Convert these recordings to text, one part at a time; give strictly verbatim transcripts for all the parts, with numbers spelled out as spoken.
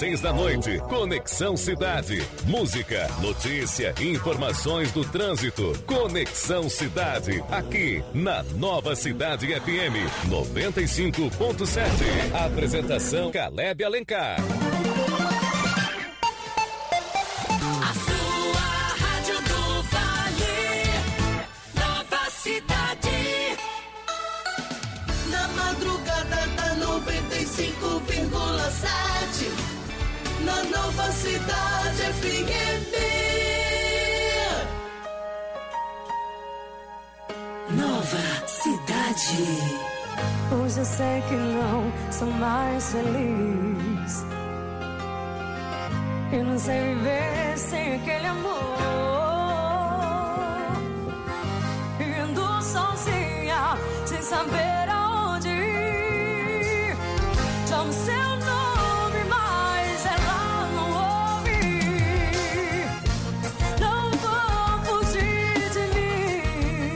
Seis da noite, Conexão Cidade. Música, notícia, informações do trânsito. Conexão Cidade, aqui na Nova Cidade F M noventa e cinco ponto sete. Apresentação Caleb Alencar. A sua rádio do Vale, Nova Cidade. Na madrugada da noventa e cinco vírgula sete. Na Nova Cidade F M. Nova Cidade. Hoje eu sei que não sou mais feliz. Eu não sei viver sem aquele amor. E ando sozinha, sem saber aonde ir. Chamo seu nome, mas ela não ouve. Não vou fugir de mim.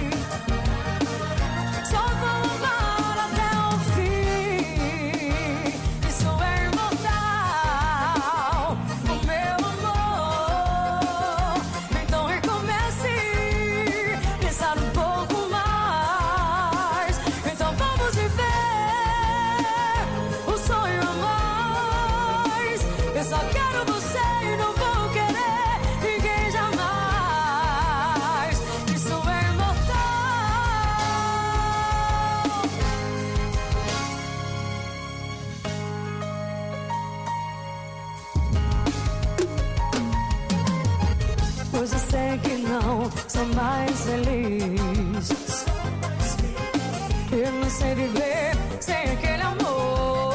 Só vou amar até o fim. Isso é imortal, o meu amor. Então recomece, pensar um pouco mais. Então vamos viver o sonho a mais. Eu só quero você e não vou querer ninguém jamais. Isso é imortal. Hoje eu sei que não sou mais feliz. Eu não sei viver sem aquele amor.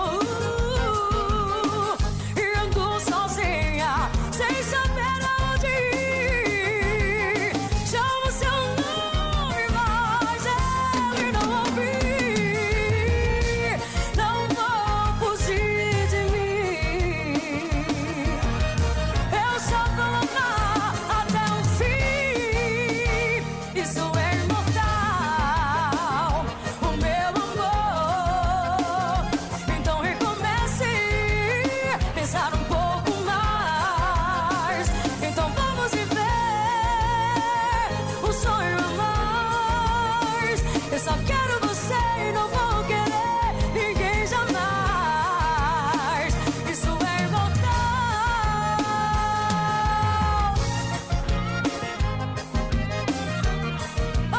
E ando sozinha, sem saber aonde ir. Chamo seu nome, mas ele não ouvi. Não vou fugir de mim. Eu só vou amar até o fim. Isso é imortal, o meu amor. Então recomece, pensar um pouco mais. Então vamos viver o sonho a mais. Eu só quero você e não vou querer ninguém jamais. Isso é imortal. Oh,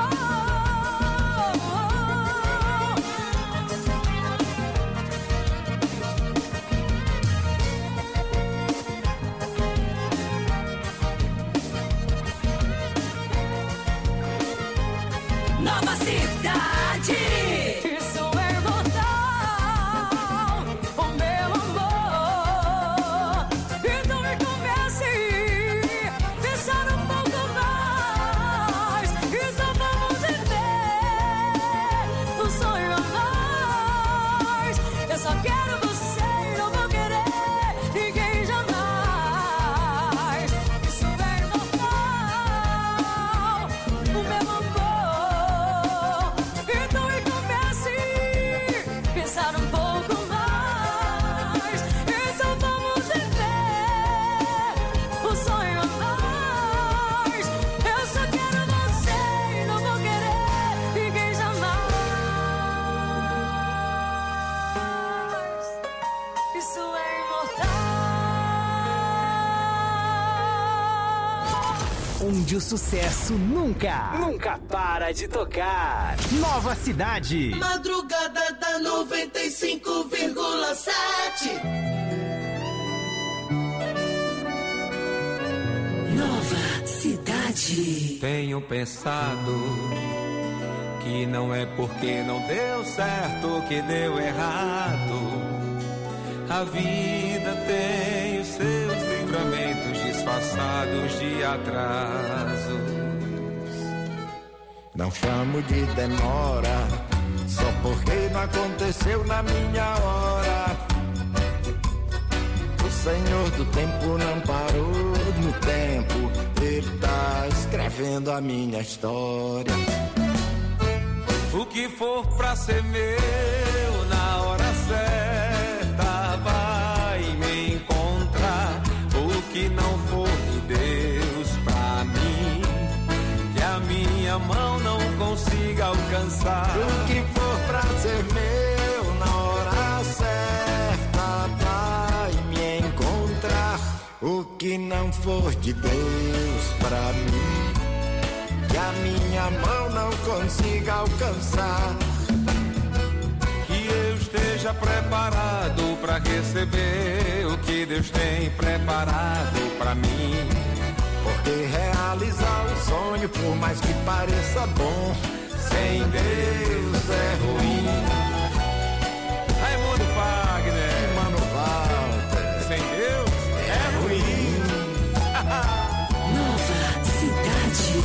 Nova Cidade. isso é imortal, o meu amor. Então recomece, pensar um pouco mais. Então vamos viver o sonho a mais. Eu só quero você e não vou querer ninguém jamais. Isso é imortal, o meu amor. Então recomece, pensar um pouco mais. Então vamos viver o sonho a mais. Eu só quero você e não vou querer ninguém jamais. Isso é imortal. Onde o sucesso nunca, nunca para de tocar. Nova Cidade. Madrugada da noventa e cinco vírgula sete. Nova Cidade. Tenho pensado que não é porque não deu certo que deu errado. A vida tem os seus livramentos disfarçados de atrasos. Não chamo de demora, só porque não aconteceu na minha hora. O Senhor do tempo não parou no tempo, Ele tá escrevendo a minha história. O que for pra ser meu na hora certa vai O que não for de Deus pra mim, que a minha mão não consiga alcançar. Que eu esteja preparado pra receber o que Deus tem preparado pra mim. Porque realizar o sonho, por mais que pareça bom, sem Deus é ruim. Raimundo Wagner, Mano Walter, sem Deus é ruim. Nova Cidade.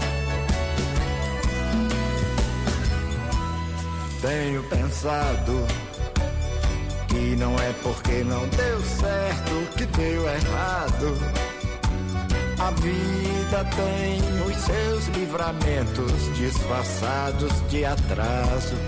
tenho pensado que não é porque não deu certo que deu errado. A vida tem os seus livramentos disfarçados de atrasos.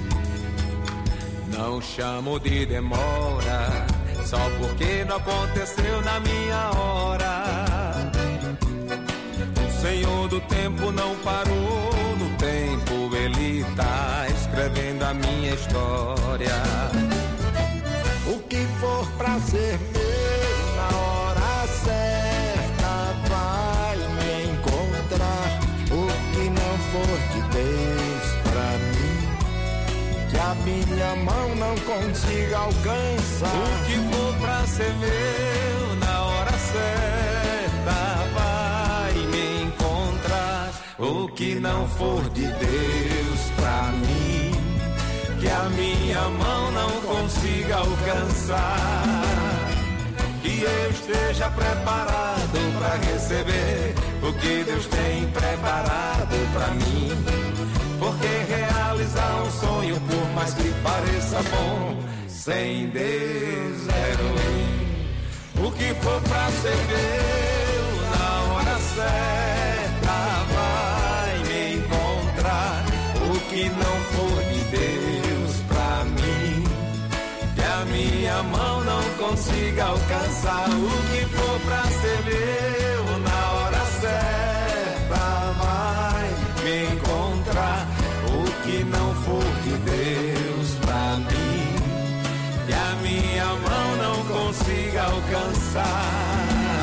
Não chamo de demora, só porque não aconteceu na minha hora. O Senhor do tempo não parou no tempo, Ele tá escrevendo a minha história. O que for pra ser meu na hora certa vai me encontrar. O que não for de Deus pra mim, que a minha mão não consiga alcançar. O que for pra ser meu na hora certa vai me encontrar. O que não for de Deus pra mim, que a minha mão não consiga alcançar. Que eu esteja preparado pra receber o que Deus tem preparado pra mim. Porque realizar um sonho, por mais que pareça bom, sem Deus é ruim. O que for pra ser meu na hora certa vai me encontrar. O que não for de Deus pra mim, que a minha mão não consiga alcançar. O que for pra ser meu na hora certa vai me encontrar. O que não for de Deus pra mim, que a minha mão não consiga alcançar.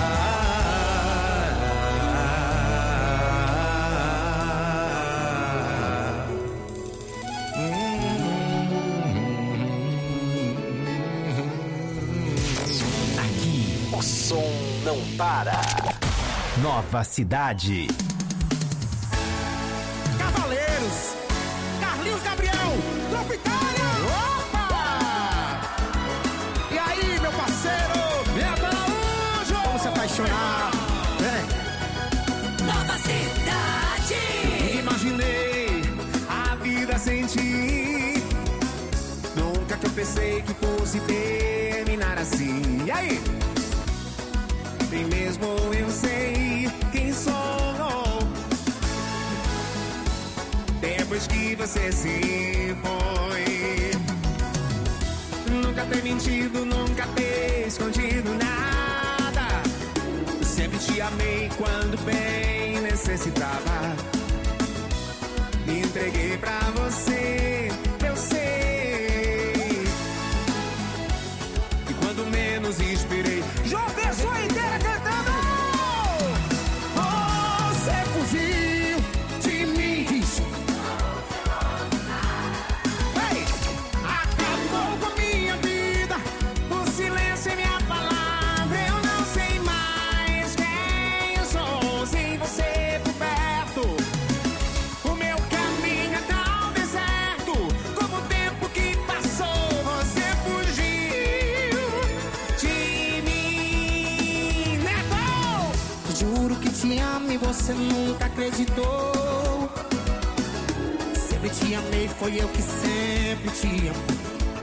O som não para. Nova Cidade. Cavaleiros, Carlinhos Gabriel, Tropicália. Opa! E aí, meu parceiro? Minha Araújo! Vamos se apaixonar. É. Nova Cidade. Imaginei a vida sem ti. Nunca que eu pensei que fosse terminar assim. E aí? Nem mesmo eu sei quem sou. Depois que você se foi, nunca ter mentido, nunca ter escondido nada. Sempre te amei quando bem necessitava. Me entreguei pra você, eu sei. E quando menos esperei, João Pessoa inteira cantando. Você fugiu de mim. Ei, acabou com a minha vida. O silêncio é minha palavra. Eu não sei mais quem eu sou sem você por perto. O meu caminho é tão deserto como o tempo que passou. Você fugiu de mim, Neto. Juro que te amo e você nunca acreditou. Sempre te amei, foi eu que sempre te amei.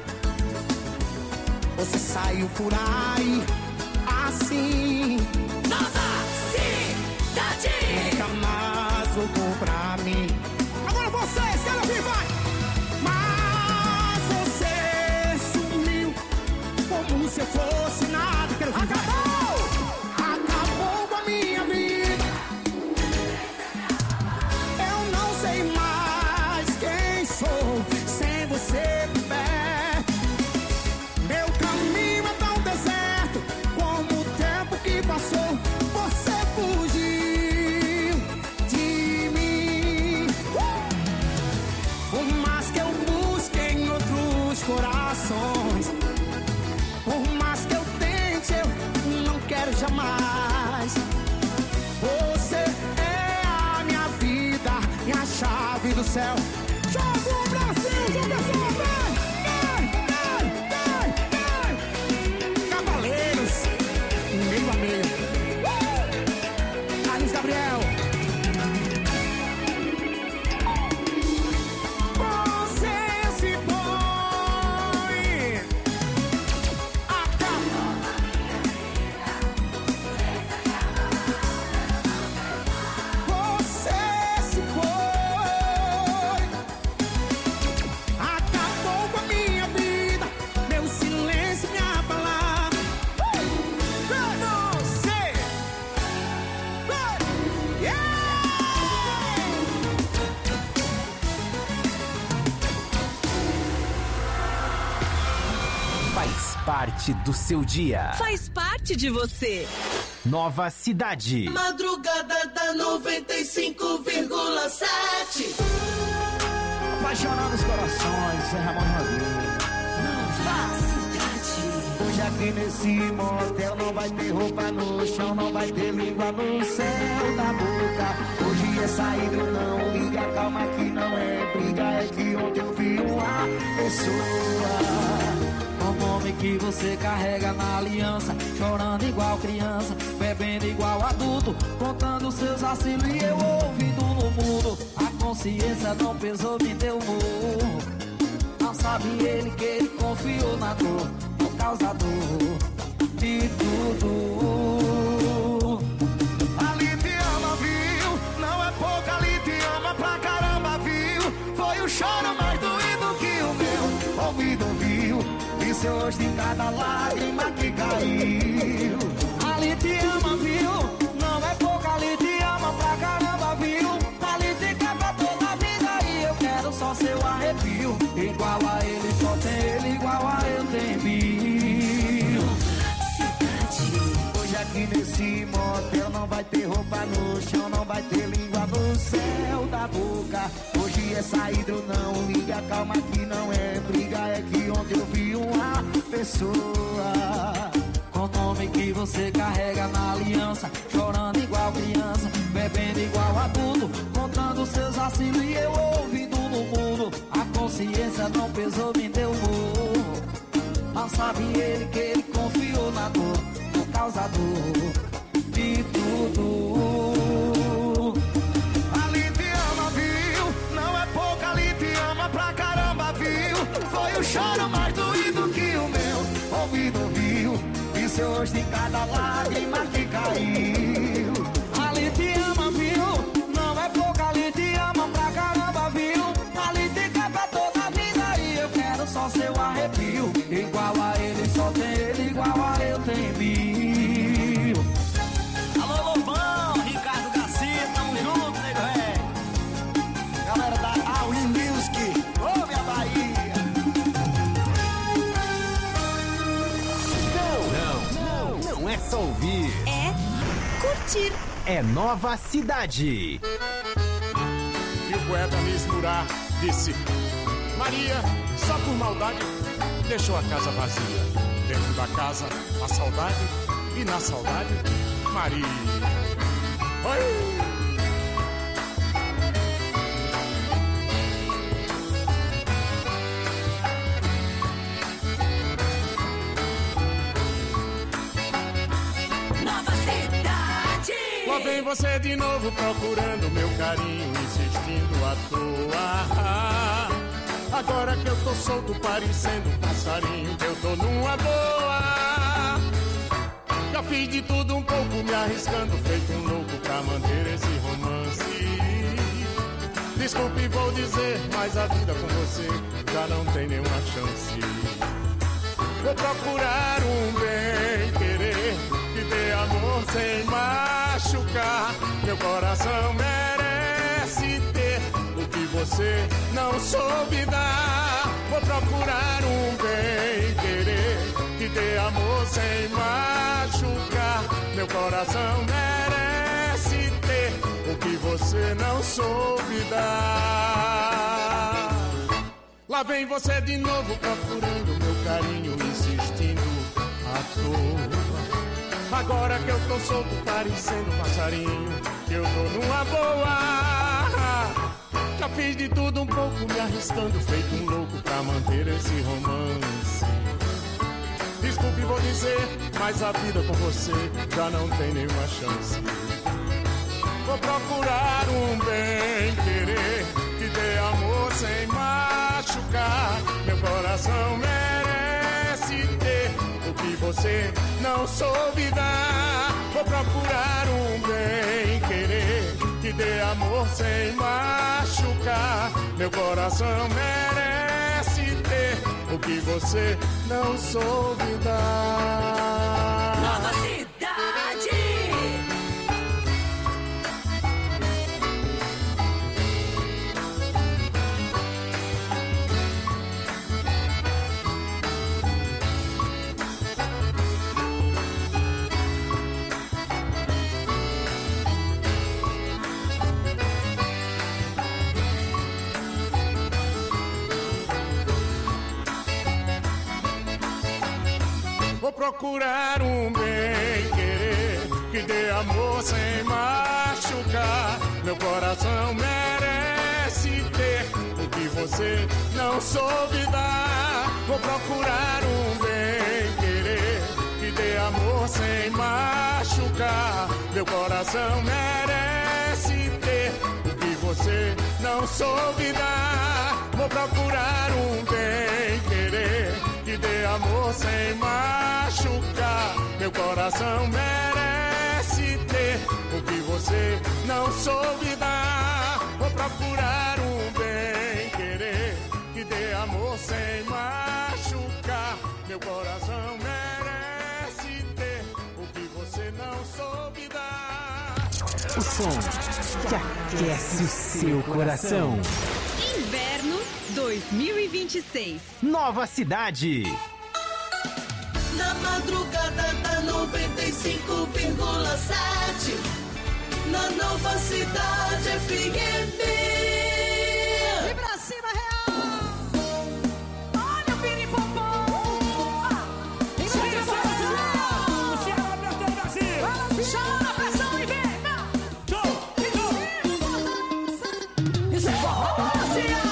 Você saiu por aí assim, Nova Cidade. nunca mais voltou pra mim. Agora vocês, quero ouvir, vai! Mas você sumiu como se eu fosse nada. Quero ouvir, vai! Acabou! Acabou com a minha vida. Eu não sei mais quem sou sem você por perto. Meu caminho é tão deserto como o tempo que jamais. Você é a minha vida e a chave do céu. Joga o Brasil, joga a sua vez. Vai, vai, vai, vai. Cavaleiros, meio a meio. Uh! Carlos Gabriel. Você se foi. Acabou. Você se foi. Acabou com a minha vida, meu silêncio, minha palavra. Uh! Você. Uh! Yeah! Faz parte do seu dia. Faz parte de você. Nova Cidade. Madrugada da noventa e cinco vírgula sete. Apaixonando os corações, é Ramon Rodrigues. Nova Cidade. Hoje aqui nesse motel não vai ter roupa no chão, não vai ter língua no céu da boca. Hoje é saída, não liga, calma que não é briga, é que ontem eu vi uma pessoa. O nome que você carrega na aliança, chorando igual criança, bebendo igual adulto, contando seus vacilos e eu ouvindo no mundo. A consciência não pesou, me deu murro. Não sabe ele que ele confiou na dor, o causador de tudo. Ali te ama, viu? Não é pouco, ali te ama pra caramba, viu? Foi o choro mais doído que o meu ouvido ouviu. E seu rosto em cada lágrima que caiu. Ali te ama, viu? Não é pouco, ali te ama pra caramba, viu? Ali te quer pra toda a vida e eu quero só seu arrepio. Igual a ele, só tem ele, igual a eu tem mil. Hoje aqui nesse motel não vai ter roupa no chão, não vai ter língua no céu da boca. Hoje é saída, não liga, calma que não é briga, é que ontem eu vi uma pessoa. Com o nome que você carrega na aliança, chorando igual criança, bebendo igual adulto, contando seus vacilos e eu ouvindo no mundo. A consciência não pesou, me deu murro. Não sabe ele que ele confiou na dor, o causador de tudo. Ali te ama, viu? Não é pouco, ali te ama pra caramba, viu? Foi o choro mais doído que o meu ouvido ouviu. E seu rosto em cada lágrima que caiu. Ali te ama, viu? Não é pouco, ali te ama pra caramba, viu? Ali te quer pra toda a vida e eu quero só seu arrepio. Igual a ele, só tem ele, igual a eu tem mil. Alô, Lobão, Ricardo Garcia, tamo junto, nego é. Galera da Awin Music, ô minha Bahia. Não, não, não é só ouvir. É curtir. É Nova Cidade. E o poeta Mismurá disse: Maria, só por maldade, deixou a casa vazia. Dentro da casa, a saudade, e na saudade, Maria. Oi! Nova Cidade. Lá vem você de novo procurando meu carinho, insistindo à toa. Agora que eu tô solto parecendo um passarinho, que eu tô numa boa. Já fiz de tudo um pouco, me arriscando, feito um louco pra manter esse romance. Desculpe, vou dizer, mas a vida com você já não tem nenhuma chance. Vou procurar um bem querer, que dê amor sem machucar. Meu coração merece ter o que você não soube dar. Vou procurar um bem querer, que dê amor sem machucar. Meu coração merece ter o que você não soube dar. Lá vem você de novo procurando meu carinho, insistindo à toa. Agora que eu tô solto parecendo um passarinho, que eu tô numa boa. Já fiz de tudo um pouco, me arriscando, feito um louco pra manter esse romance. Desculpe, vou dizer, mas a vida com você já não tem nenhuma chance. Vou procurar um bem-querer que dê amor sem machucar. Meu coração merece ter o que você não soube dar. Vou procurar um bem-querer que dê amor sem machucar. Meu coração merece ter o que você não soube dar. Nova Cidade. Vou procurar um bem-querer que dê amor sem machucar. Meu coração merece ter o que você não soube dar. Vou procurar um bem-querer que dê amor sem machucar. Meu coração merece ter o que você não soube dar. Vou procurar um bem-querer que dê amor sem machucar. Meu coração merece ter o que você não soube dar. Vou procurar um bem-querer que dê amor sem machucar. Meu coração merece ter o que você não soube dar. O som que aquece o seu coração. Inverno dois mil e vinte e seis. Nova Cidade. Na madrugada da noventa e cinco vírgula sete. Na Nova Cidade F M. E pra cima, real! Olha o piripompom! E pra cima, Brasil! Chama pra todo o Brasil! Chama a pressão e vem! Isso é forró, Brasil!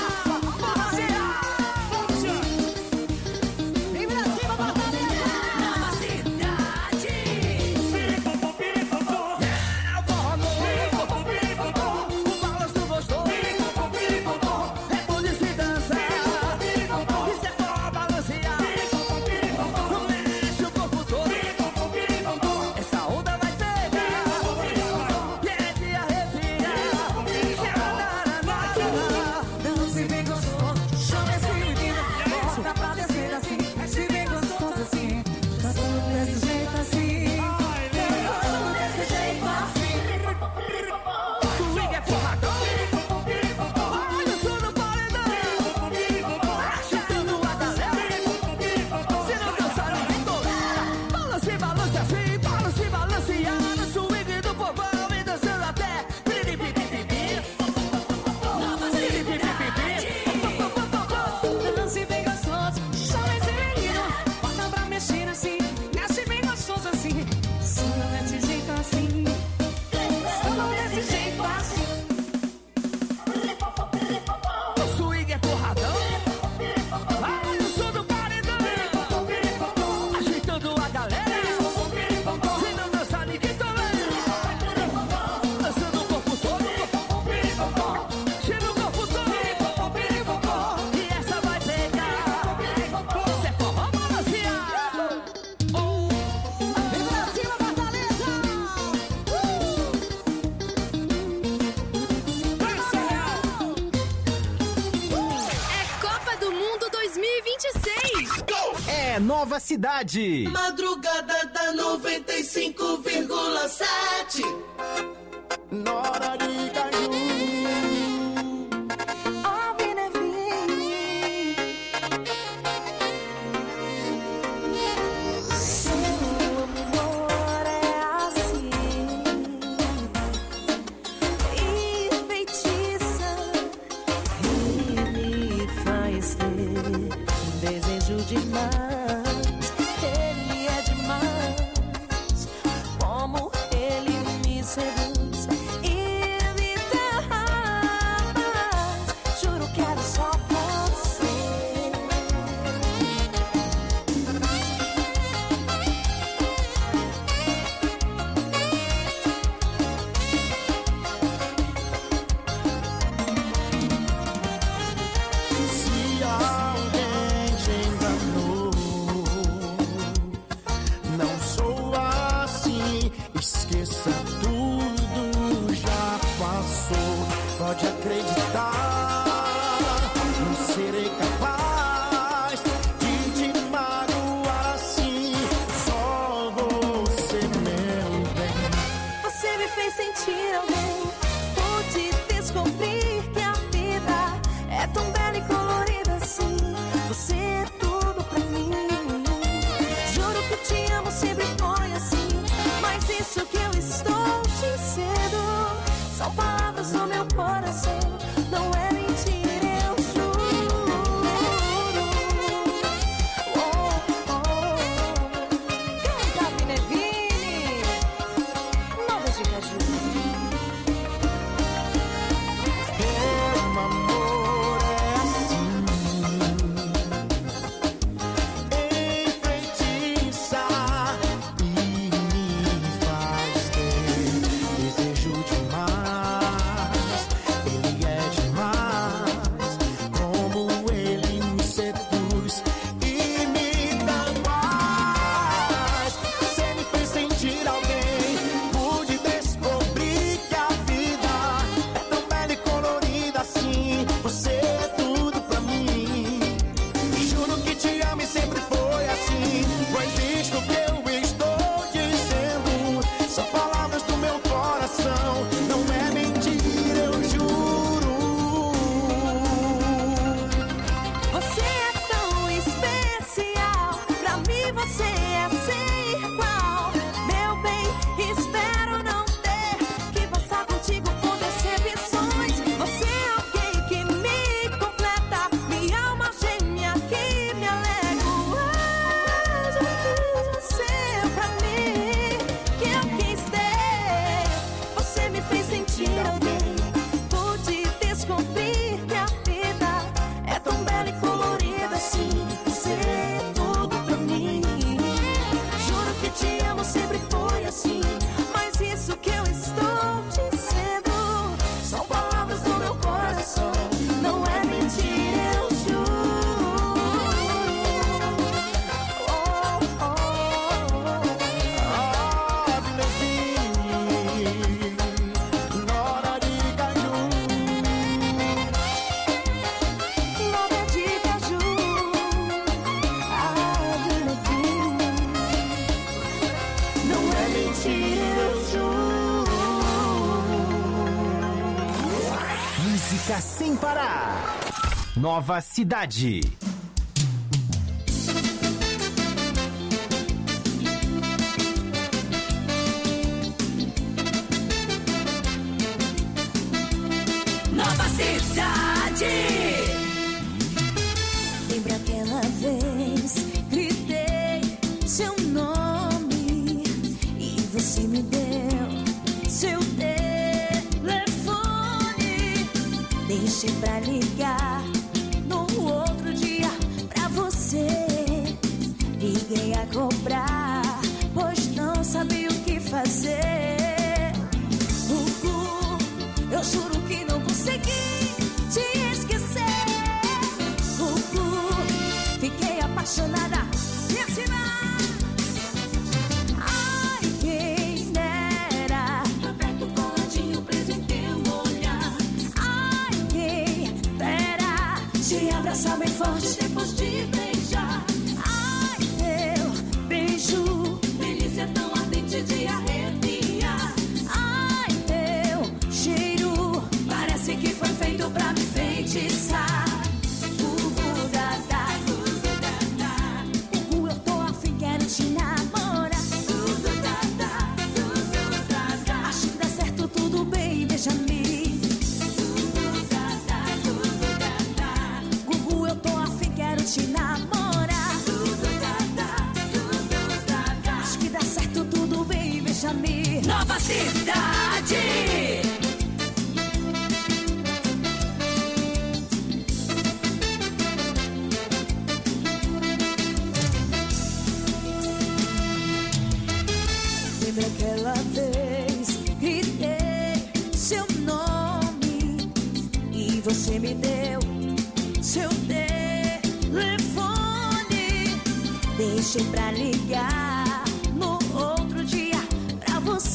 Nova Cidade. Madrugada da noventa e cinco vírgula sete. Nora de Caju. Demais, ele é demais. Esqueça tudo, já passou. Pode acreditar, não serei capaz de te magoar assim. Só você, meu bem. Você me fez sentir alguém. Pude descobrir que a vida é tão bela e colorida assim. Você é tudo pra mim. Juro que te amo, sempre foi assim. Mas isso que eu estou dizendo são palavras do meu coração. Não é mentira, eu juro. Oh, oh. Canta, Vinevini. Nova de Caju. Meu amor é assim, enfeitiça e me faz ter desejo demais. Ele é demais, como ele me seduz e me dá paz. Você me fez sentir alguém, pude descobrir que a vida é tão bela e colorida assim. Você é tudo pra mim. Juro que te amo e sempre foi assim. Pois isto que eu estou dizendo são palavras do meu coração. Não é mentira, eu juro. Você é tão especial. Pra mim você é sem igual. Meu bem, espero não ter que passar contigo por decepções. Você é alguém que me completa, minha alma gêmea que me alegro. Ah, já fiz você pra mim, que eu quis ter. Você me fez sentir alguém. Pude descobrir que a vida é tão bela e colorida assim. Você é tudo pra mim. Juro que te amo, sempre foi assim. Mas isso que eu estou dizendo são palavras do meu coração. Não é mentira, eu juro. Oh, oh, Ah, Vinevini, Nora de Caju. Nova de Caju. Ah, Vinevini. Não é mentira, eu juro. Música sem parar. Nova Cidade. Nova Cidade. Lembra aquela vez, gritei seu nome e você me deu seu telefone. Deixei pra ligar no outro dia pra você. Liguei a cobrar, pois não sabia o que fazer. Gugu, eu juro que não consegui te esquecer. Gugu, fiquei apaixonada e assinar. Ai, quem dera tá perto coladinho, preso em teu olhar. Ai, quem dera te abraçar bem forte depois de beijar. Ai, teu beijo, delícia tão ardente de arrepiar. Ai, teu cheiro, parece que foi feito pra me enfeitiçar. Gugu, dada, gugu, dada. Gugu, eu tô afim, quero te namorar. Gugu, dada, gugu, dada. Acho que dá certo, tudo bem, beija-me. Gugu, dada, gugu, dada. Gugu, eu tô afim, quero te namorar. Gugu, dada, gugu, dada. Acho que dá certo, tudo bem, beija-me. Nova Cidade. Lembra aquela vez, gritei seu nome e você me deu seu telefone. Deixei pra ligar no outro dia pra você.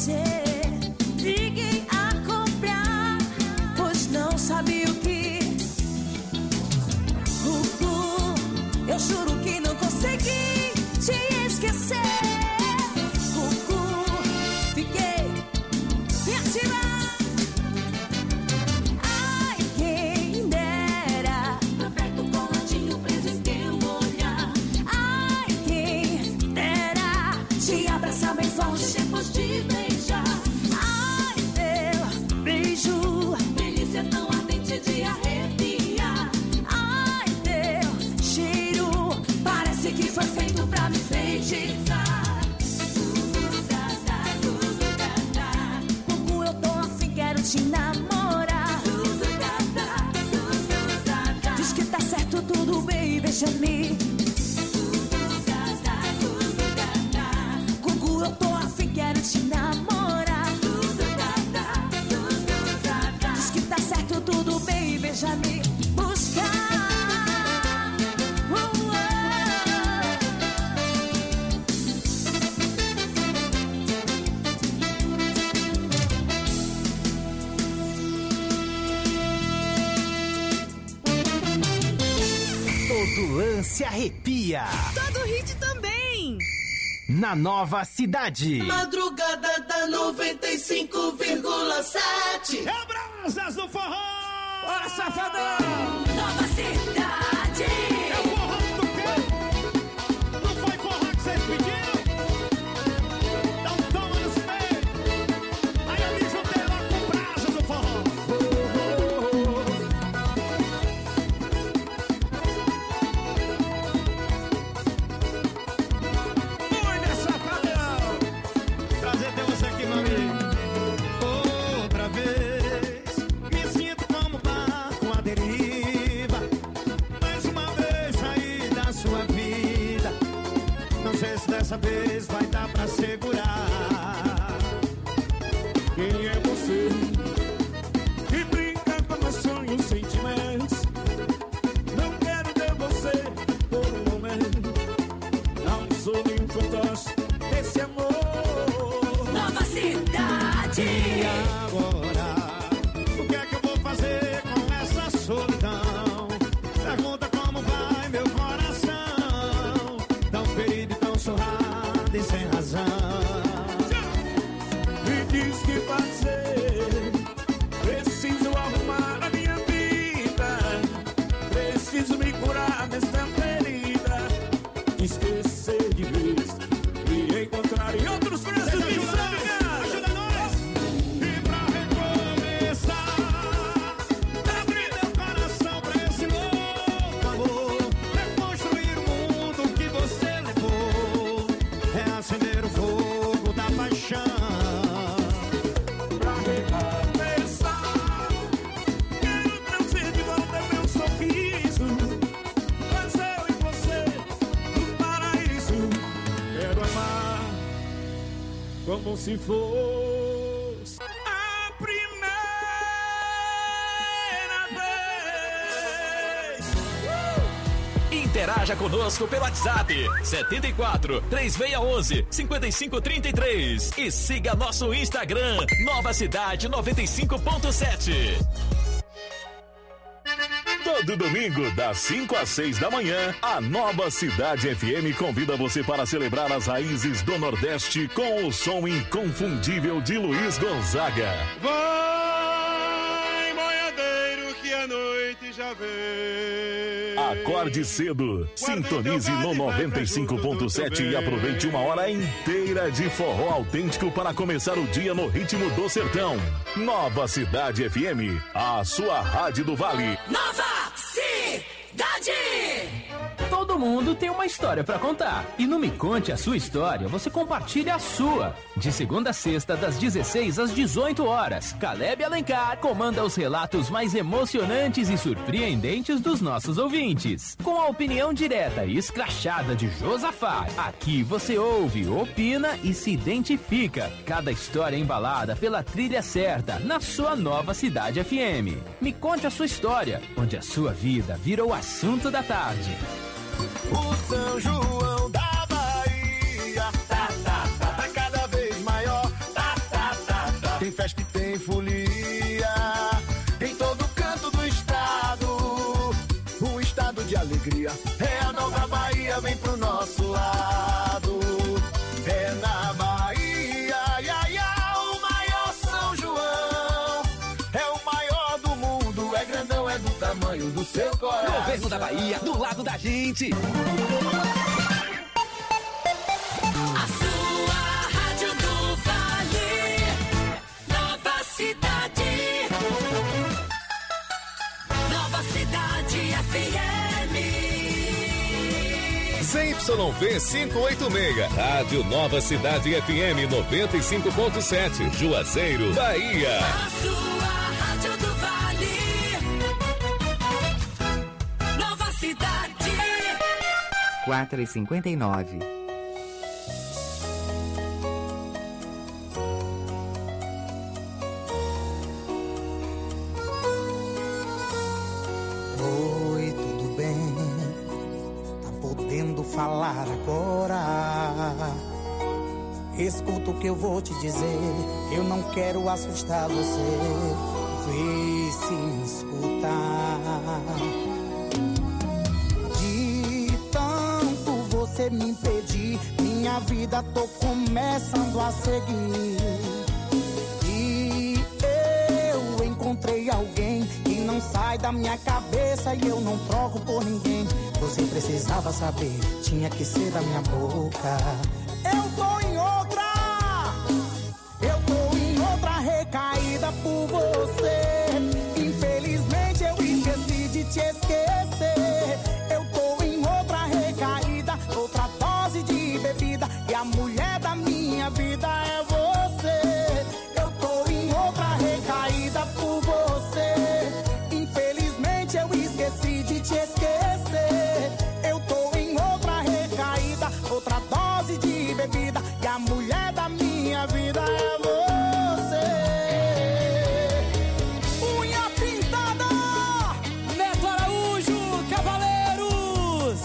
dessa vez vamos tempos de beijar. Ai, meu beijo, delícia tão ardente de arrepiar. Ai, teu cheiro, parece que foi feito pra me enfeitiçar. Cucu, eu tô afim, quero te namorar. Diz que tá certo tudo bem, beija-me. Cucu, eu tô afim, quero te namorar. Diz que tá certo tudo bem, beija-me. Buscar. Todo lance arrepia. Todo hit também. Na Nova Cidade. Madrugada da noventa e cinco vírgula sete. É Brasas do Forró. Bora, safadão. Nova Cidade. É o forró do quê? Não foi forró que vocês pediram? Então toma nos peitos. Aí eu me juntei lá com Brasas do Forró. Muito safadão. Prazer ter você aqui, meu amigo. Outra vez me sinto como barco à deriva. Mais uma vez saí da sua vida. Não sei se dessa vez vai dar pra segurar. Quem é você que brinca com meus sonhos e sentimentos? Não quero ter você por um momento. Não sou nenhum fantoche desse amor. Nova Cidade. E agora, o que é que eu vou fazer com essa solidão? Pergunta como vai meu coração, tão ferido e tão surrado e sem razão. Me diz que fazer, preciso arrumar a minha vida, preciso me curar desta ferida, esquecer de vez e encontrar em outros braços de sangue. Ajuda nós! E pra recomeçar, abrir meu coração pra esse novo amor, reconstruir o mundo que você levou, reacender o fogo da paixão. Pra recomeçar, quero trazer de volta meu sorriso, mas eu e você no paraíso. Quero amar como se fosse a primeira vez. Interaja conosco pelo WhatsApp setenta e quatro, três seis um um, cinco cinco três três e siga nosso Instagram Nova Cidade noventa e cinco ponto sete. Todo domingo, das cinco às seis da manhã, a Nova Cidade F M convida você para celebrar as raízes do Nordeste com o som inconfundível de Luiz Gonzaga. Vai, boiadeiro, que a noite já vem. Acorde cedo, sintonize no noventa e cinco ponto sete e aproveite uma hora inteira de forró autêntico para começar o dia no ritmo do sertão. Nova Cidade F M, a sua rádio do Vale. Nova Cidade. Todo mundo tem uma história pra contar. E no Me Conte a Sua História, você compartilha a sua. De segunda a sexta, das dezesseis às dezoito horas, Caleb Alencar comanda os relatos mais emocionantes e surpreendentes dos nossos ouvintes. Com a opinião direta e escrachada de Josafá, aqui você ouve, opina e se identifica. Cada história embalada pela trilha certa, na sua Nova Cidade F M. Me Conte a Sua História, onde a sua vida vira o assunto da tarde. O São João da Bahia tá, tá, tá, tá cada vez maior. Tá, tá, tá, tá. Tem festa e tem folia em todo canto do estado. Um estado de alegria. É a nova Bahia, vem pro nosso lado. É na Bahia, ia, ia, o maior São João. É o maior do mundo, é grandão, é do tamanho do seu coração. Governo da Bahia, do lado da gente. A sua V quinhentos e oitenta e seis. Rádio Nova Cidade F M noventa e cinco ponto sete. Juazeiro, Bahia. A sua Rádio do Vale. Nova Cidade. quatro e cinquenta e nove. Oi, tudo bem? Tá podendo falar agora? Escuta o que eu vou te dizer. Eu não quero assustar você. Vê se me escutar. De tanto você me impedir, minha vida tô começando a seguir. E eu encontrei alguém que não sai da minha cabeça e eu não troco por ninguém. Você precisava saber, tinha que ser da minha boca. Eu tô em outra, eu tô em outra recaída por você. Infelizmente eu esqueci de te esquecer. Eu tô em outra recaída, outra dose de bebida, e a mulher da minha vida é você. Eu tô em outra recaída por você. Infelizmente eu esqueci de te esquecer. Eu tô em outra recaída, outra dose de bebida, e a mulher da minha vida é você. Unha pintada, Neto Araújo, Cavaleiros.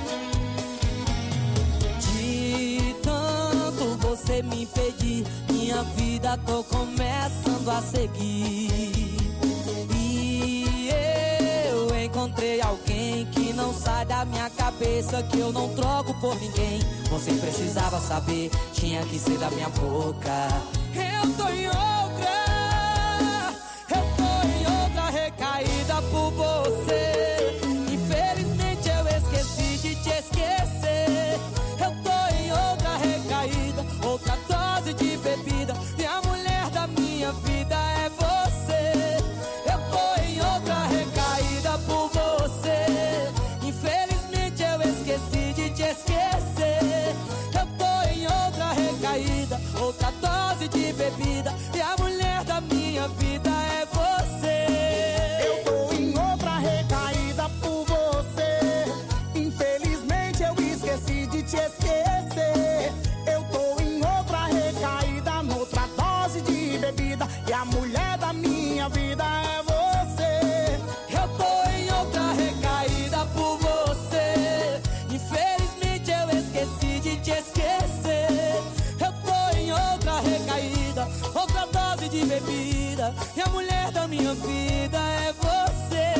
De tanto você me impedir, minha vida tô começando a seguir. E eu encontrei alguém que não sai da minha cabeça, que eu não troco por ninguém. Você precisava saber, tinha que ser da minha boca. Eu tô em outra, eu tô em outra recaída por você. Infelizmente eu esqueci de te esquecer. Eu tô em outra recaída, outra dose de bebida, e a mulher da minha vida é você. Eu tô em outra recaída por você. Infelizmente eu esqueci de te esquecer. Eu tô em outra recaída, outra dose de bebida, e a mulher da minha vida é você. eu tô em outra recaída por você. Infelizmente eu esqueci de te esquecer. Eu tô em outra recaída, noutra dose de bebida, e a mulher da minha vida é você. Eu tô em outra recaída por você. Infelizmente eu esqueci de te esquecer. Eu tô em outra recaída, outra dose de bebida, e a mulher da minha vida é você.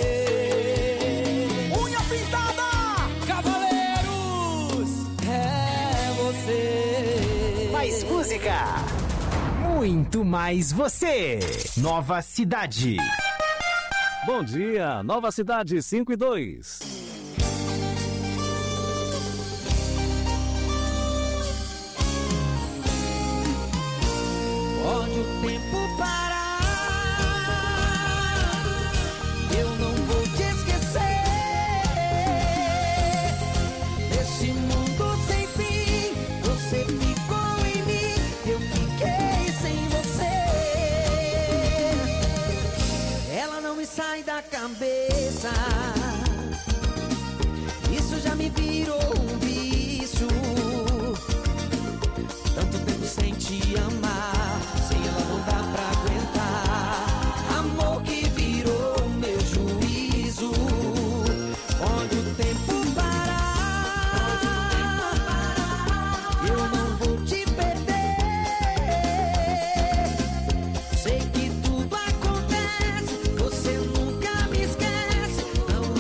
Unha pintada, Cavaleiros, é você. Mais música, muito mais você. Nova Cidade. Bom dia, Nova Cidade cinco e dois. Pode o tempo parar, eu não vou te esquecer. Nesse mundo sem fim, você ficou em mim, eu fiquei sem você. Ela não me sai da cabeça, isso já me virou um vício. Tanto tempo sem te amar, sem ela não dá pra aguentar. Amor que virou meu juízo. Onde o tempo parar, eu não vou te perder. Sei que tudo acontece, você nunca me esquece. Não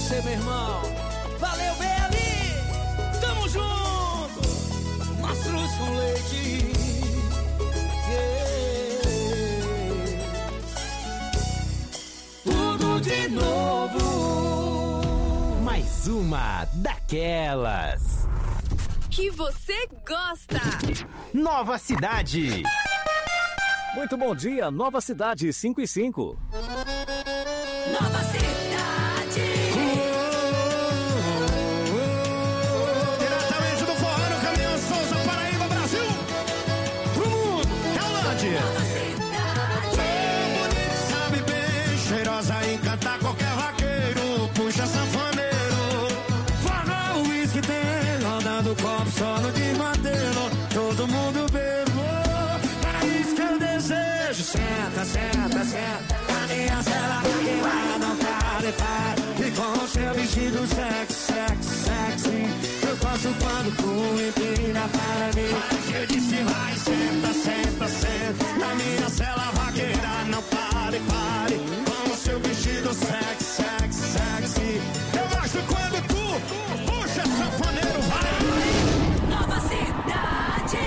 você, meu irmão. Valeu, B L. Tamo junto. Mastruz com leite. Yeah. Tudo de novo. Mais uma daquelas que você gosta. Nova Cidade. Muito bom dia, Nova Cidade cinco e cinco. Nova Cidade. Diretamente do forró no Caminhão Souza, Paraíba, Brasil. Pro mundo, Reolândia. Bonito, sabe bem, cheirosa em cantar qualquer vaqueiro. Puxa sanfoneiro. Forró, o uísque tem, rodando o copo só no desmantelo. Todo mundo bebou, é isso que eu desejo. Senta, senta, senta. Na minha cela, que lá não pare, pare. E com o seu vestido sexy, sexy, sexy. Eu gosto quando tu empina para mim. Eu disse vai, senta, senta, senta. Na minha cela vaqueira, não pare, pare. Com o seu vestido sexy, sexy, sexy. Eu gosto quando tu puxa sanfoneiro, vai. Nova Cidade.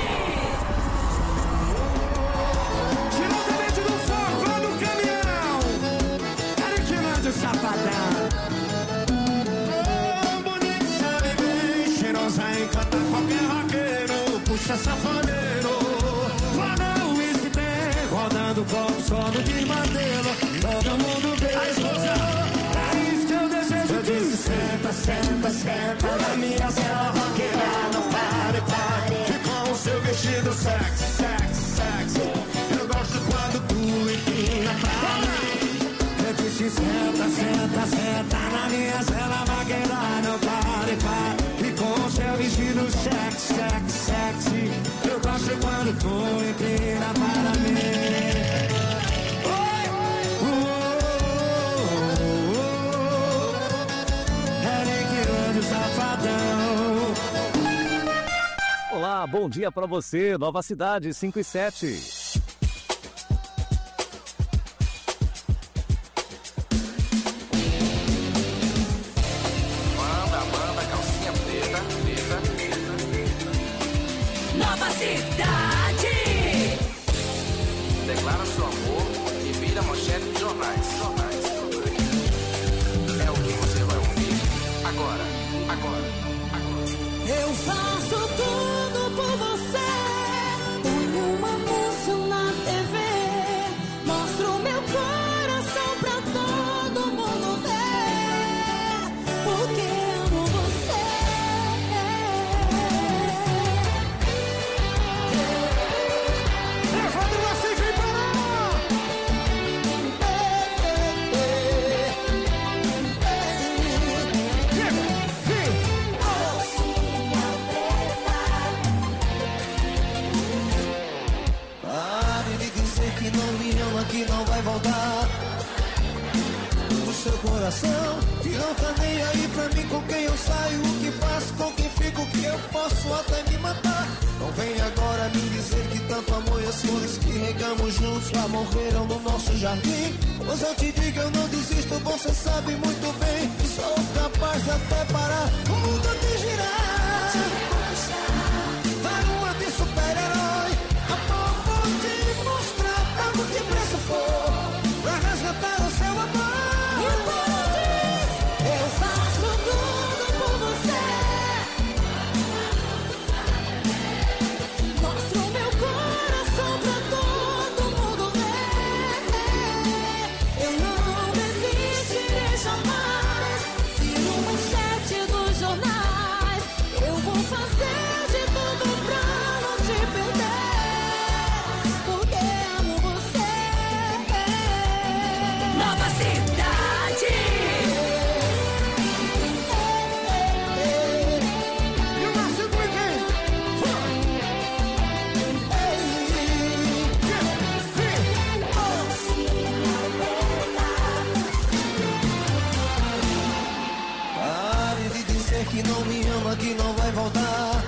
Diretamente do forró do Caminhão. Eric Mande, Safadão. Oh, bonito, sabe bem, cheirosa em cantar qualquer vaqueiro. Puxa sanfoneiro. Fora o uísque tem, rodando o copo só no desmantelo. Todo mundo vê. A esposa, é isso que eu desejo. Eu disse senta, senta, senta. Na minha cela vaqueira, não pare, pare. E com o seu vestido sexy, sexy, sexy. Eu gosto quando tu empina pra mim. Eu disse senta, senta, senta. Na minha cela vaqueira, não pare, pare. E com o seu vestido sexy, sexy, sexy. Eu gosto quando tu empina para mim. Oi, oh, oh, oh. Eric Grande, Safadão. Olá, bom dia pra você, Nova Cidade cinco e sete. Manda, manda, calcinha preta, preta, preta. Nova Cidade. Declara seu amor e vira manchete de jornais. Jornais. É o que você vai ouvir agora, agora, agora. Eu faço tudo por você. Ponho um anúncio na T V. Mostro meu coração pra todo mundo ver. Porque amo você. Levando você, vem para lá. Pare de dizer que não me ama, que não vai voltar do seu coração, que não tá nem aí pra mim com quem eu saio, o que faço, com quem fico, que eu posso até me matar. Não vem agora me dizer que tanto amor e as flores que regamos juntos lá morreram no nosso jardim. Mas eu te digo, eu não desisto, você sabe muito bem que sou capaz de até parar o mundo de girar. Vai uma de super-herói, amor, vou te mostrar algo que preço for pra resgatar o seu amor. E toda vez eu faço tudo por você. Mostro meu coração pra todo mundo ver. Eu não desistirei jamais. Viro manchete dos jornais. Eu vou fazer de tudo pra não te perder. Porque amo você. Nova Cidade. E o nosso weekend. Pare de dizer que não me ama, que não vai voltar.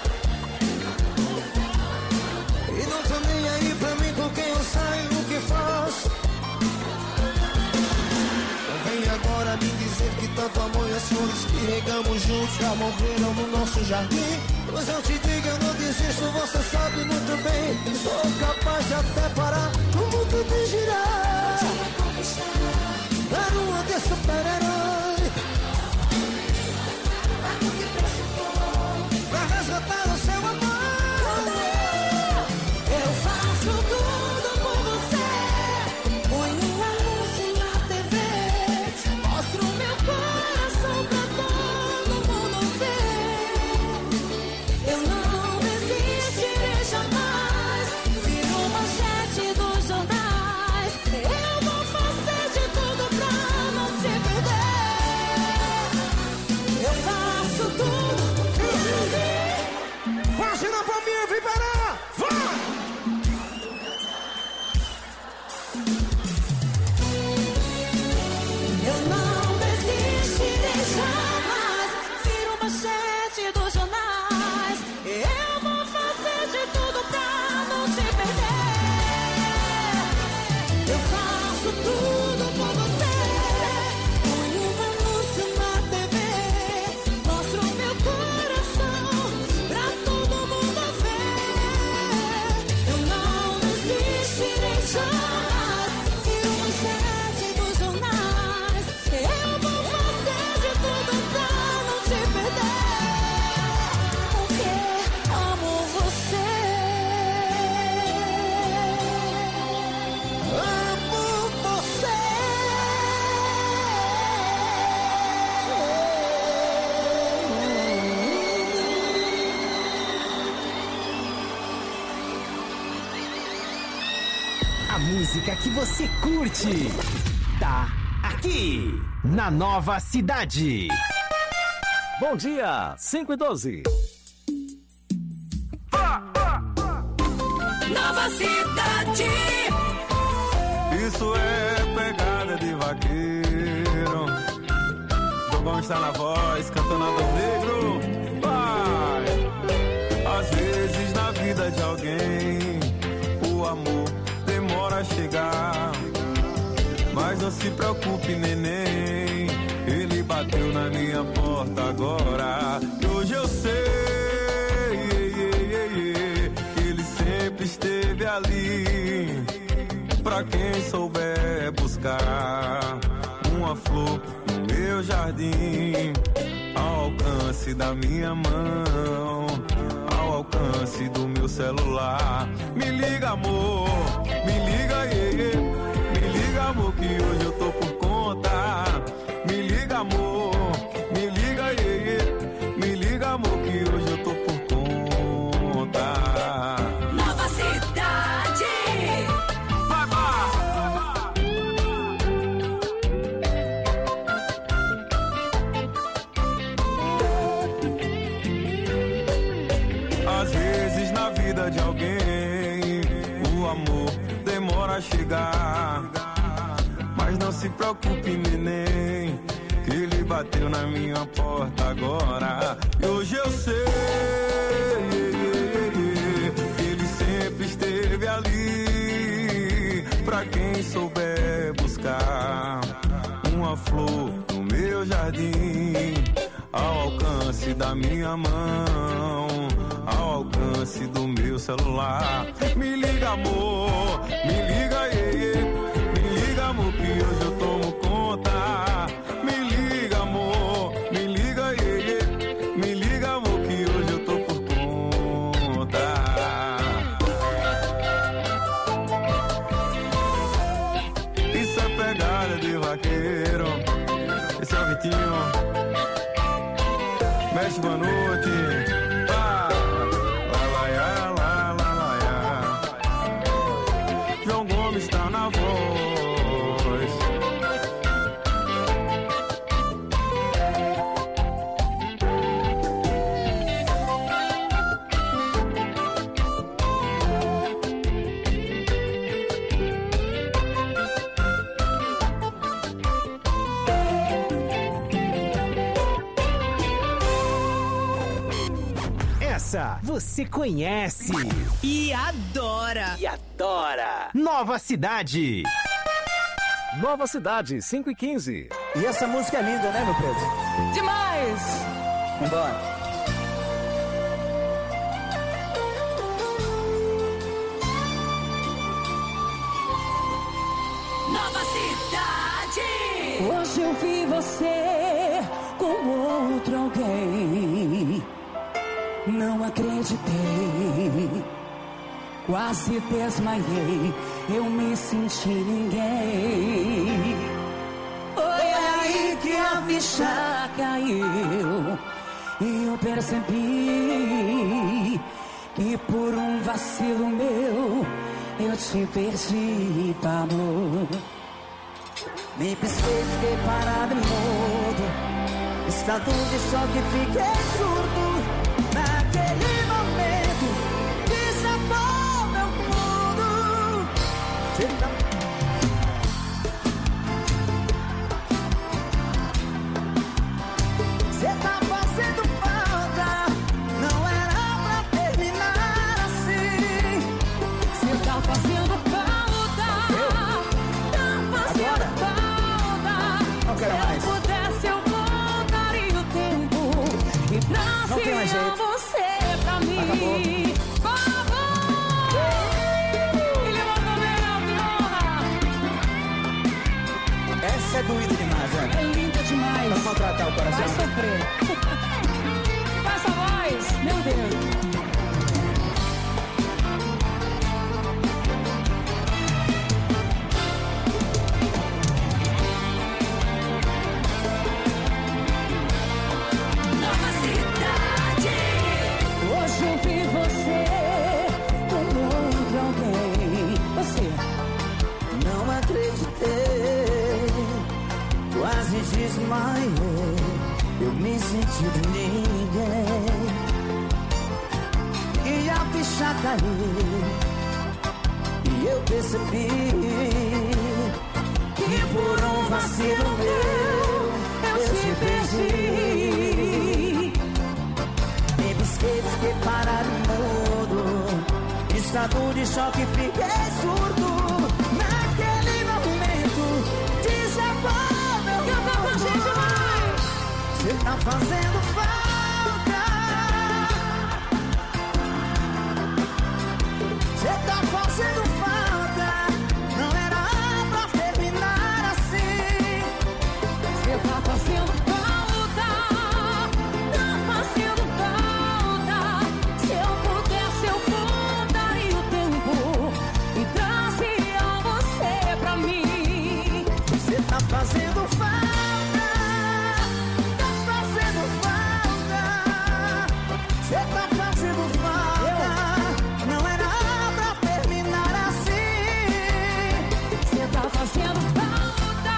E não tá nem aí pra mim com quem eu saio, o que faço. Não vem agora me dizer que tá tanto amor e as flores que regamos juntos já morreram no nosso jardim. Mas eu te digo, eu não desisto, você sabe muito bem. Sou capaz de até parar o mundo de girar para um adeus super-herói, pra resgatar o seu amor. Eu faço tudo por você. Põe um anúncio na T V, mostro meu coração pra todo mundo ver. Eu não desistirei jamais. Viro manchete dos jornais. Eu vou fazer de tudo pra não te perder. Eu faço tudo por você. Imagina pra mim, eu vim parar. Vai! Eu não desistirei jamais. Viro manchete dos jornais. Eu vou fazer de tudo pra não te perder. Eu faço tudo por você. Põe um anúncio na T V, mostro meu coração pra todo mundo ver. Eu não desistirei jamais. Viro manchete dos jornais. Eu vou fazer de tudo pra não te perder, porque amo você. Amo você. A música que você curte tá aqui na Nova Cidade. Bom dia, cinco e doze. Nova Cidade. Isso é pegada de vaqueiro. Jogão está na voz, cantando Adão Negro. Vai! Às vezes na vida de alguém o amor demora a chegar. Mas não se preocupe, neném, ele bateu na minha porta agora. E hoje eu sei que ele sempre esteve ali. Pra quem souber buscar uma flor no meu jardim, ao alcance da minha mão, ao alcance do meu celular. Me liga, amor, me liga, iê, iê. Me liga, amor, que hoje eu tô por conta. Me liga, amor, me liga, iê, iê. Me liga, amor, que hoje eu tô por conta. Nova Cidade. Vai, vai! Às vezes na vida de alguém o amor demora a chegar. Mas não se preocupe, neném, que ele bateu na minha porta agora. E hoje eu sei que ele sempre esteve ali. Pra quem souber buscar uma flor no meu jardim, ao alcance da minha mão, ao alcance do meu celular. Me liga, amor, me liga, iê, iê. Me liga, amor, que hoje eu tomo conta. Me liga, amor, me liga, iê, iê. Me liga, amor, que hoje eu tô por conta. Isso é pegada de vaqueiro. Esse é o Vitinho. Mexe, boa noite. Ah, lá, lá, lá, lá, lá, lá. João Gomes tá na voz. Essa você conhece E adora. e adora. Nova Cidade. Nova Cidade, cinco e quinze. E essa música é linda, né, meu preto? Demais! Embora. Nova Cidade. Hoje eu vi você com outro alguém. Não acreditei, quase desmaiei. Eu me senti ninguém. Foi aí que a ficha caiu e eu percebi que por um vacilo meu eu te perdi, Pablo. Me pisquei, fiquei parado em mudo, estado de choque, fiquei surdo. Naquele momento desabou meu mundo. Cê tá... Cê tá fazendo falta, não era pra terminar assim. Cê tá fazendo falta, tá fazendo falta. Não quero mais. Se eu pudesse eu voltaria o tempo e trazia você pra mim. Acabou. Essa é doída demais, né? É linda demais. Pra maltratar o coração. Vai sofrer. Faz a voz, meu Deus. Nova Cidade. Hoje eu vi você com outro alguém. Você Não acreditei, quase desmaiei. Eu me senti de ninguém. E a ficha caiu e eu percebi que por um vacilo meu eu te perdi. Me pisquei, fiquei parado mudo, estado de choque, fiquei surdo. Naquele momento desabou meu mundo. Cê tá fazendo falta, cê tá fazendo falta, não era pra terminar assim. Cê tá fazendo falta, tá fazendo falta. Se eu pudesse eu voltaria o tempo e trazia você pra mim. Cê tá fazendo falta, tá fazendo falta, cê tá fazendo falta, não era pra terminar assim. Cê tá fazendo falta,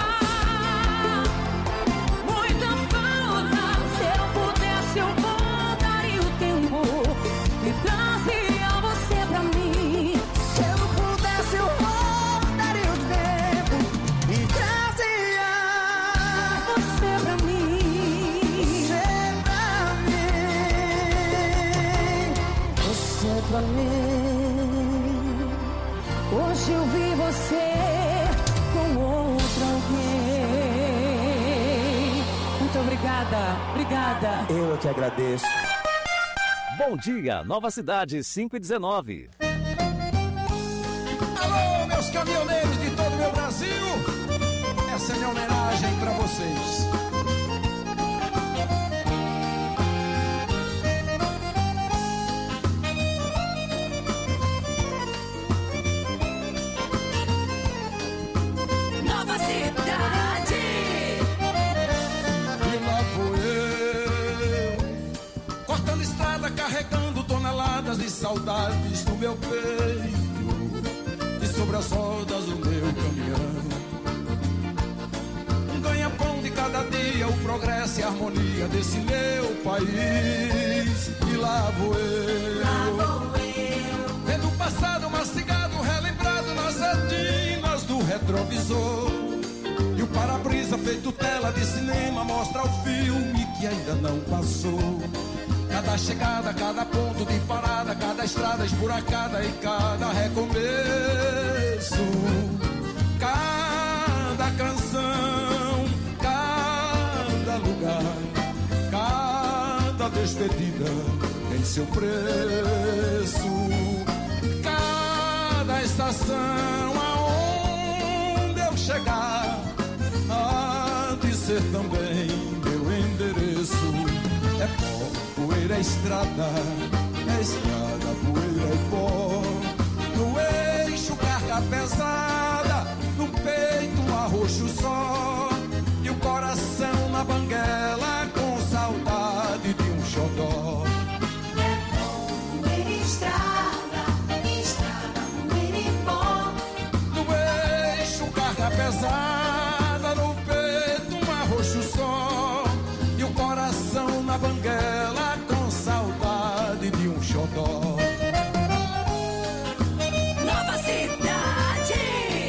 muita falta. Se eu pudesse eu voltaria o tempo e trazia você pra mim. Se eu pudesse eu voltaria o tempo e trazia você pra mim. Você pra mim, você pra mim. Hoje eu vi você com outro alguém. Muito obrigada, obrigada. Eu é que agradeço. Bom dia, Nova Cidade, cinco e dezenove. Alô, meus caminhoneiros de todo o meu Brasil. Essa é minha homenagem pra vocês. Nova Cidade. E lá vou eu, cortando estrada, carregando toneladas de saudades no meu peito e sobre as rodas do meu caminhão. Ganha-pão de cada dia, o progresso e a harmonia desse meu país. E lá vou eu, vendo o passado mastigado, relembrado nas retinas do retrovisor. E o para-brisa feito tela de cinema mostra o filme que ainda não passou. Cada chegada, cada ponto de parada, cada estrada esburacada e cada recomeço. Cada canção, cada despedida tem seu preço. Cada estação aonde eu chegar há de ser também meu endereço. É pó, poeira, é estrada, é estrada, poeira e pó. No eixo carga pesada, no peito um arroxo só, e o coração na banguela com saudade de um xodó. É poeira e estrada, estrada, poeira e pó. No eixo carga pesada, no peito um arroxo só, e o coração na banguela com saudade de um xodó. Nova Cidade.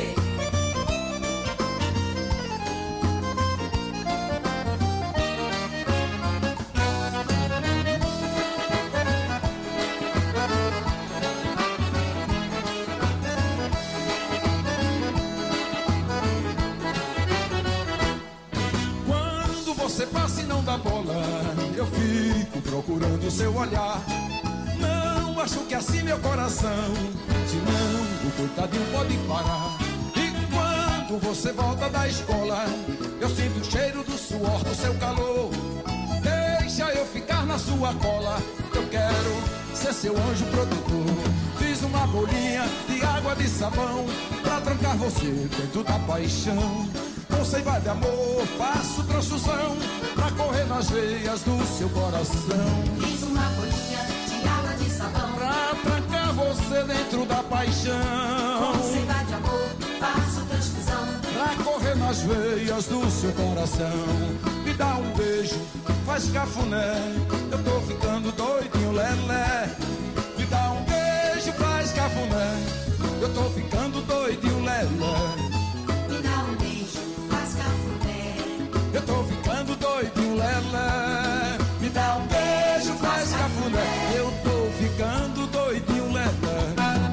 Quando você passa e não dá bola, eu fico procurando o seu olhar. Não acho que assim meu coração, senão o coitadinho pode parar. E quando você volta da escola, eu sinto o cheiro do suor do seu calor. Deixa eu ficar na sua cola, eu quero ser seu anjo protetor. Fiz uma bolinha de água de sabão pra trancar você dentro da paixão. Com seiva de amor faço transfusão pra correr nas veias do seu coração. Fiz uma bolinha de água de sabão pra trancar você dentro da paixão. com seiva de amor faço transfusão pra correr nas veias do seu coração. Me dá um beijo, faz cafuné, eu tô ficando doidinho, lelé. Me dá um beijo, faz cafuné, eu tô ficando doidinho, lelé. Me dá um beijo, faz cafuné, Eu tô ficando doidinho, lelé. Me dá um beijo, faz cafuné, eu tô ficando doidinho, lelé.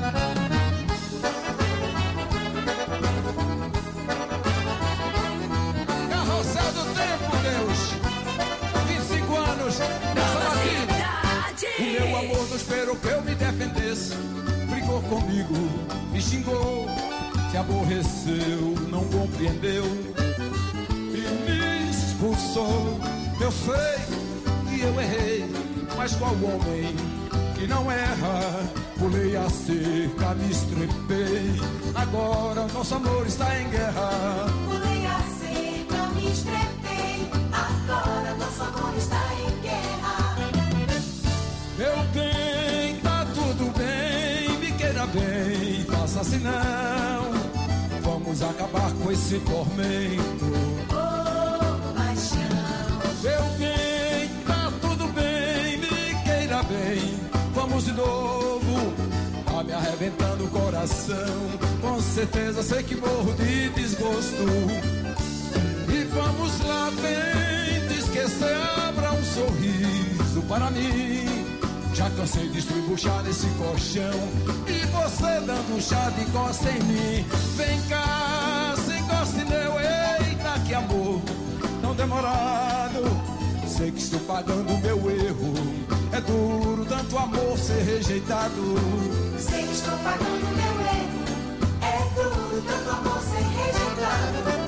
Carrossel do tempo, Deus. vinte e cinco anos nessa batida. O meu amor não esperou que eu me defendesse. Brigou comigo, me xingou, se aborreceu, não compreendeu e me expulsou. Eu sei que eu errei, mas qual homem que não erra? Pulei a cerca, me estrepei, agora nosso amor está em guerra. pulei a cerca, me estrepei, agora nosso amor está em guerra. Meu bem, tá tudo bem, me queira bem, faça assim não. Vamos acabar com esse tormento. Oh, paixão. Meu bem, tá tudo bem, me queira bem, vamos de novo. Tá me arrebentando o coração, com certeza sei que morro de desgosto. E vamos lá, bem, esquecer, abra um sorriso para mim. Já cansei de estribuchar nesse colchão e você dando um chá de costa em mim. Vem cá, se encoste meu, eita que amor tão demorado. Sei que estou pagando o meu erro, é duro tanto amor ser rejeitado. Sei que estou pagando meu erro, é duro tanto amor ser rejeitado.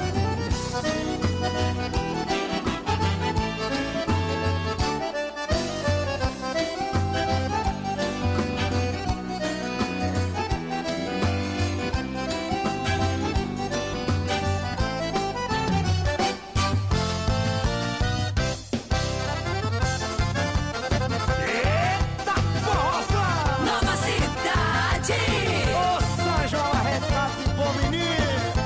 Nova Cidade. Ô, São João arretado de bom menino.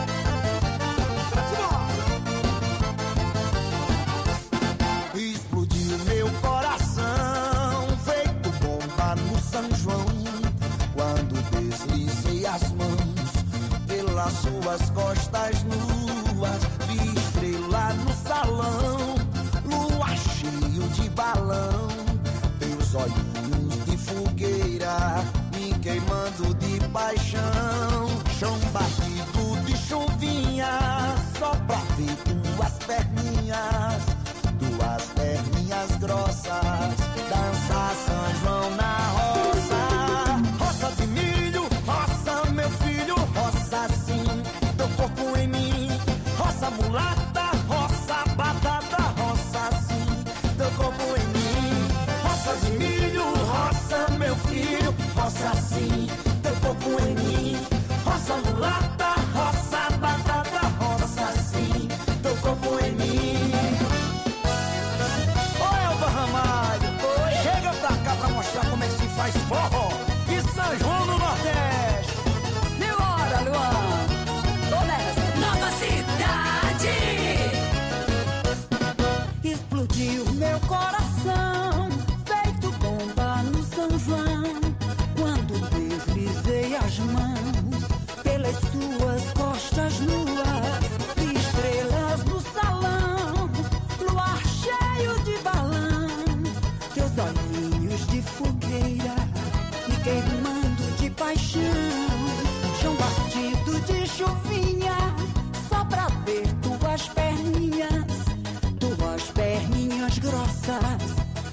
Explodiu meu coração, feito bomba no São João, quando deslizei as mãos pelas suas costas nuas, vi estrela no salão, lua cheio de balão, teus olhinhos de fogueira me queimando de paixão, chão batido de chuvinha, só pra ver tuas perninhas, tuas perninhas grossas,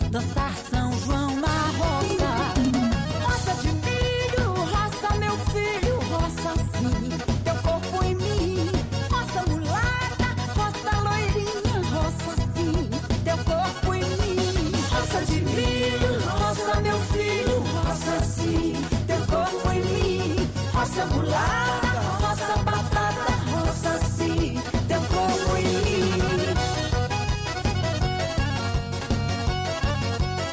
dançar São João na roça. Roça de milho, roça meu filho, roça sim, teu corpo em mim. Roça mulata, roça loirinha, roça sim, teu corpo em mim. Roça de milho, roça meu filho, roça sim, teu corpo em mim. Roça mulata.